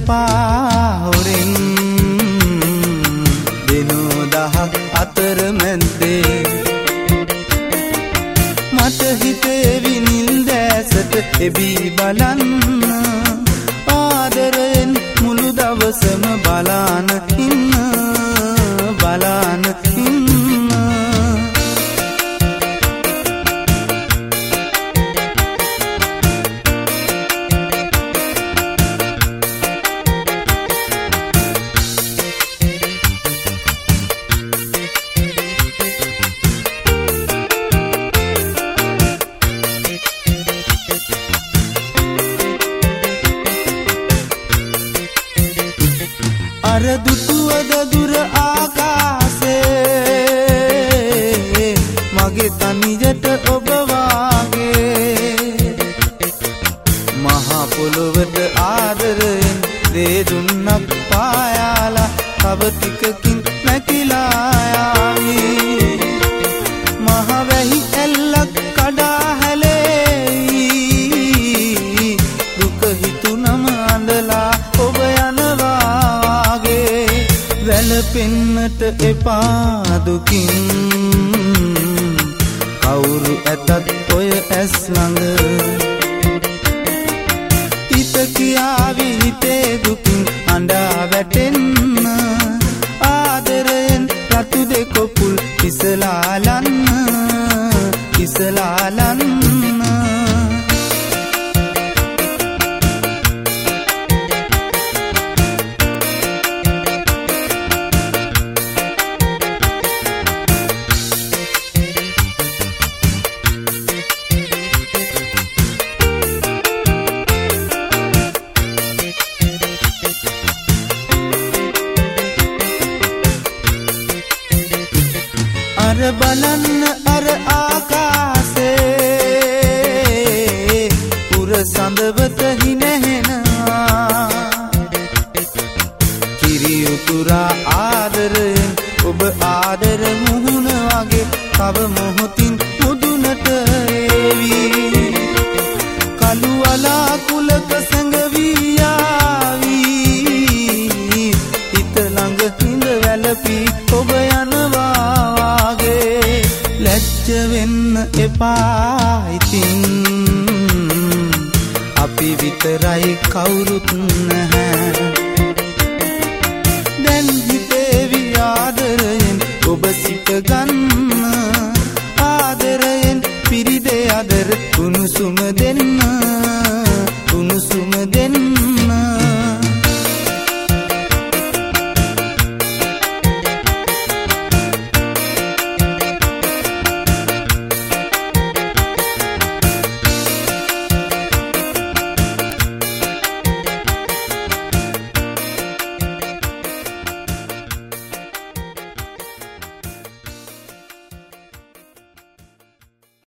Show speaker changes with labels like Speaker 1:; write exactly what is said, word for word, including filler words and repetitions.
Speaker 1: එපා හොරෙන් දිනෝ දහක් අතර මැද්දේ මට හිතේවි නිල් දැසට එබී බලන්න ආදරයෙන් මුළු දවසම බලාන ඉන්න බලාන ඉන්න අර දුටුවද දුර ආකාසේ මගේ තනියට ඔබ වාගේ මහා පොළොවට ආදරයෙන් දේ දුන්නක් පායාලා තව ටිකකින් නැකිලා යාවි මහ වැහි ඇල්ලක් කඩා හැලෙයි දුක හිතුනම අඬලා ඔබ යනවා වැළපෙන්නට එපා දුකින් කවුරු ඇතත් ඔය ඇස් ළඟ හිත කියාවි හිතේ දුකින් අඬා වැටෙන්න ආදරයෙන් රතු දෙකොපුල් ඉසලාලන්න ඉසලාලන්න අර බලන්න අර ආකාසේ පුර සඳවත හිනහෙනවා කිරි උතුරා ආදරයෙන් ඔබ ආදර මුහුණ වගේ තව මොහොතින් මුදුනට ඒවි කළු වලාකුළක සැඟවී යාවි හිත ළඟ හිඳ වැළපී ඔබ යනවා ලැජ්ජ වෙන්න එපා ඉතින් අපි විතරයි කවුරුත් නැහැ දැන් හිතේවි ආදරයෙන් ඔබ සිට ගන්න ආදරයෙන් පිරිදේ අදර උණුසුම දෙන්න උණුසුම දෙන්න